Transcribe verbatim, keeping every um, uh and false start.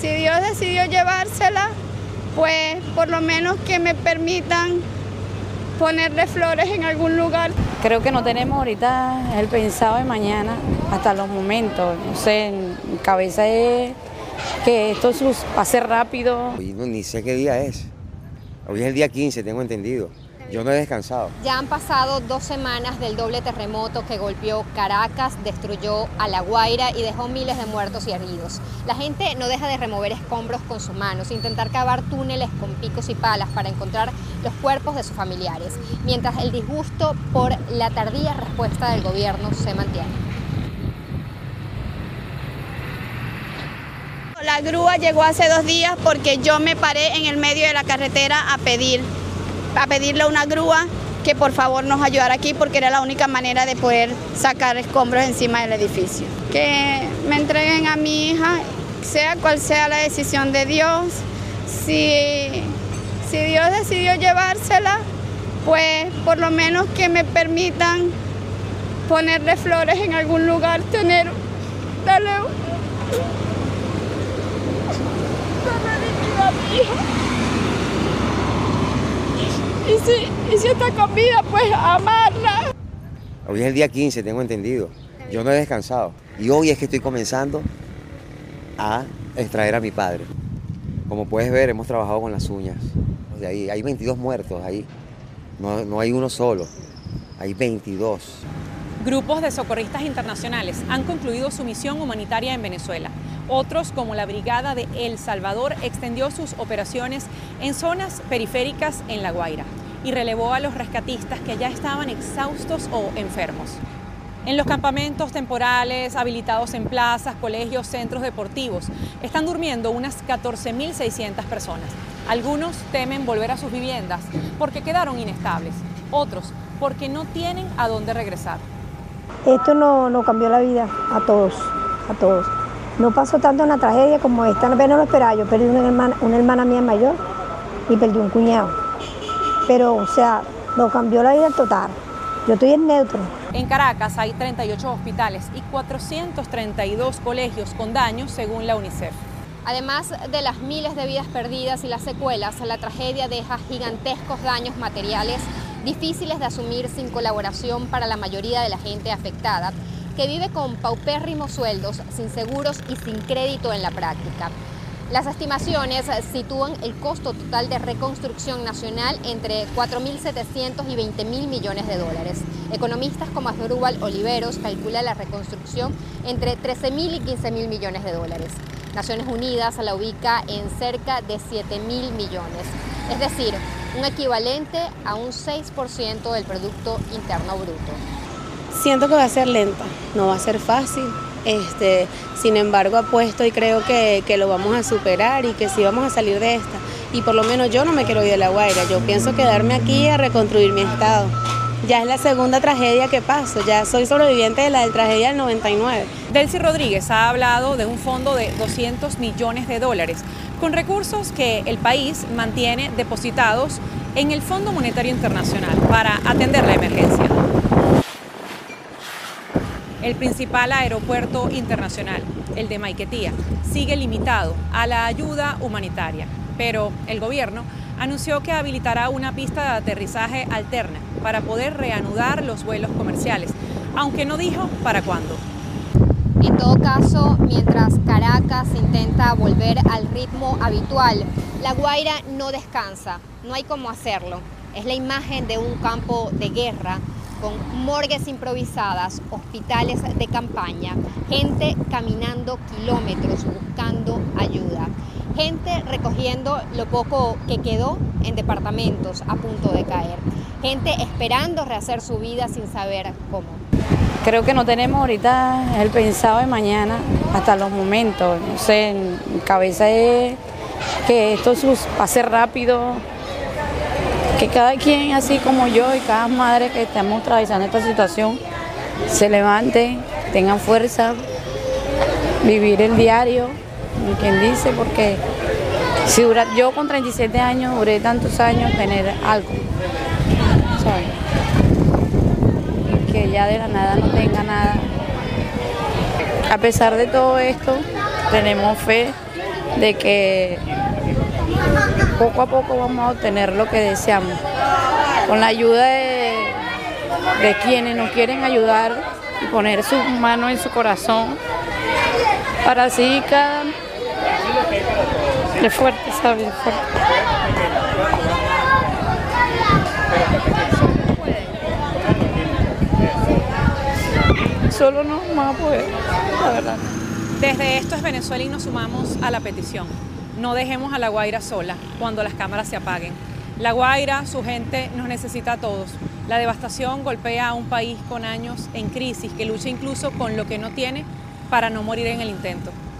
si Dios decidió llevársela, pues por lo menos que me permitan ponerle flores en algún lugar. Creo que no tenemos ahorita el pensado de mañana hasta los momentos. No sé, en mi cabeza es que esto pase rápido. Hoy no, ni sé qué día es. Hoy es el día quince, tengo entendido. Yo no he descansado. Ya han pasado dos semanas del doble terremoto que golpeó Caracas, destruyó a La Guaira y dejó miles de muertos y heridos. La gente no deja de remover escombros con sus manos, intentar cavar túneles con picos y palas para encontrar los cuerpos de sus familiares, mientras el disgusto por la tardía respuesta del gobierno se mantiene. La grúa llegó hace dos días porque yo me paré en el medio de la carretera a pedir, a pedirle a una grúa que por favor nos ayudara aquí porque era la única manera de poder sacar escombros encima del edificio. Que me entreguen a mi hija, sea cual sea la decisión de Dios. Si, si Dios decidió llevársela, pues por lo menos que me permitan ponerle flores en algún lugar, tener, darle, darle dignidad a mi hija. Y si, y si está con vida, pues amarla. Hoy es el día quince, tengo entendido. Yo no he descansado. Y hoy es que estoy comenzando a extraer a mi padre. Como puedes ver, hemos trabajado con las uñas. O sea, hay, hay veintidós muertos ahí. No, no hay uno solo, hay veintidós. Grupos de socorristas internacionales han concluido su misión humanitaria en Venezuela. Otros, como la Brigada de El Salvador, extendió sus operaciones en zonas periféricas en La Guaira y relevó a los rescatistas que ya estaban exhaustos o enfermos. En los campamentos temporales, habilitados en plazas, colegios, centros deportivos, están durmiendo unas catorce mil seiscientas personas. Algunos temen volver a sus viviendas porque quedaron inestables, otros porque no tienen a dónde regresar. Esto no, no cambió la vida a todos, a todos. No pasó tanto una tragedia como esta, no lo esperaba. Yo perdí una hermana, una hermana mía mayor y perdí un cuñado. Pero, o sea, no cambió la vida total. Yo estoy en neutro. En Caracas hay treinta y ocho hospitales y cuatrocientos treinta y dos colegios con daños según la UNICEF. Además de las miles de vidas perdidas y las secuelas, la tragedia deja gigantescos daños materiales difíciles de asumir sin colaboración para la mayoría de la gente afectada, que vive con paupérrimos sueldos, sin seguros y sin crédito en la práctica. Las estimaciones sitúan el costo total de reconstrucción nacional entre cuatro mil setecientos y veinte mil millones de dólares. Economistas como Asdrúbal Oliveros calculan la reconstrucción entre trece mil y quince mil millones de dólares. Naciones Unidas la ubica en cerca de siete mil millones, es decir, un equivalente a un seis por ciento del Producto Interno Bruto. Siento que va a ser lenta, no va a ser fácil, este, sin embargo apuesto y creo que, que lo vamos a superar y que sí vamos a salir de esta. Y por lo menos yo no me quiero ir de La Guaira, yo pienso quedarme aquí a reconstruir mi estado. Ya es la segunda tragedia que paso, ya soy sobreviviente de la del tragedia del noventa y nueve. Delcy Rodríguez ha hablado de un fondo de doscientos millones de dólares, con recursos que el país mantiene depositados en el Fondo Monetario Internacional para atender la emergencia. El principal aeropuerto internacional, el de Maiquetía, sigue limitado a la ayuda humanitaria, pero el gobierno anunció que habilitará una pista de aterrizaje alterna para poder reanudar los vuelos comerciales, aunque no dijo para cuándo. En todo caso, mientras Caracas intenta volver al ritmo habitual, La Guaira no descansa, no hay cómo hacerlo. Es la imagen de un campo de guerra, con morgues improvisadas, hospitales de campaña, gente caminando kilómetros buscando ayuda, gente recogiendo lo poco que quedó en departamentos a punto de caer, gente esperando rehacer su vida sin saber cómo. Creo que no tenemos ahorita el pensado de mañana hasta los momentos. No sé, en mi cabeza es que esto pase rápido, que cada quien, así como yo y cada madre que estamos atravesando esta situación, se levante, tengan fuerza, vivir el diario, como quien dice, porque si dura, yo con treinta y siete años duré tantos años tener algo, ¿sabes? Y que ya de la nada no tenga nada. A pesar de todo esto, tenemos fe de que poco a poco vamos a obtener lo que deseamos. Con la ayuda de, de quienes nos quieren ayudar y poner su mano en su corazón, para así cada... Es fuerte, ¿sabes? Es fuerte. Solo no vamos a poder, la verdad. Desde Esto es Venezuela y nos sumamos a la petición. No dejemos a La Guaira sola cuando las cámaras se apaguen. La Guaira, su gente, nos necesita a todos. La devastación golpea a un país con años en crisis, que lucha incluso con lo que no tiene para no morir en el intento.